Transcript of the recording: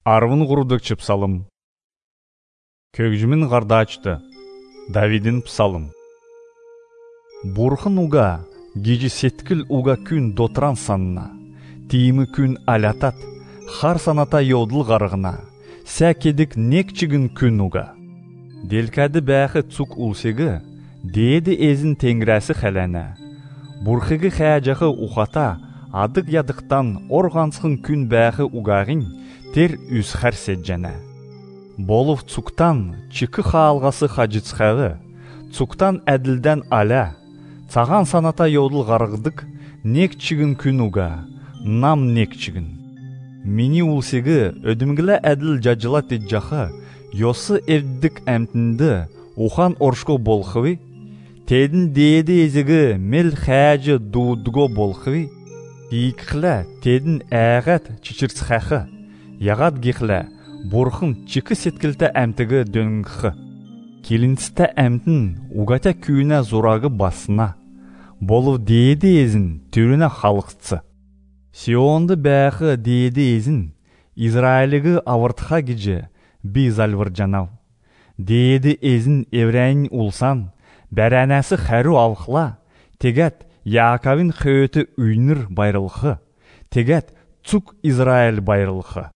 Арвын ғұрудық псалым. Көгжімін ғарда açtı. Давидin псалым. Бурхын уга, гежи сеткіл уга күн дотран санына, тиімі күн алятат, хар саната йодыл ғарығына, сәкедік некчігін күн уга. Делкәді бәқі цук улсегі, дейді ezin теңрәсі хәләні. Бурхығы хәжақы ухата, адық ядықтан орғансқын күн бәқі уғағын, тер үз хәрсет жәні. Болов цуктан чықы хаалғасы хажыцқағы, цуктан әділден аля, цаған саната йодыл ғарғыдық, некчігін күн уға, нам некчігін. Мені улсегі өдімгілі әділ жажыла теджақы, йосы евдік әмтінді ухан оршко болхывы, тедін дейді езігі мел хәжі дудго болхывы, дейкіқлі тедін әғәт чичірцқақы, яғат геқлі Бурхын чықы сеткілті әмтігі дөңгі. Келінсті әмтін уғата күйіне зұрағы басына, болу дейді езін түріне халықсы. Сионды бәқі дейді езін, Израилігі авыртқа геже біз алвыр жанау. Дейді езін еврәйін улсан, бәрәнәсі қәру алқыла, тегәт Яқавин қөйті үйнір байрылқы, тегәт цук Израиль байрылқы.